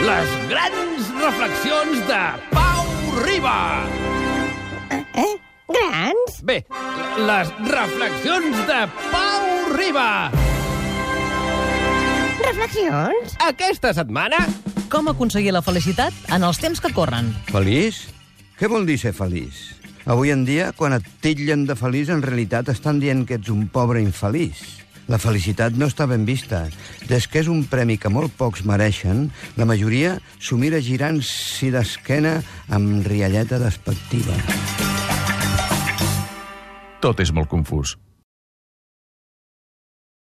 Les grans reflexions de Pau Riba. Grans? Bé, les reflexions de Pau Riba. Reflexions? Aquesta setmana... Com aconseguir la felicitat en els temps que corren? Feliç? Què vol dir ser feliç? Avui en dia, quan et titllen de feliç, en realitat estan dient que ets un pobre infeliç. La felicitat no està ben vista. Des que és un premi que molt pocs mereixen, la majoria s'ho mira girant-s'hi d'esquena amb rialleta despectiva. Tot és molt confús.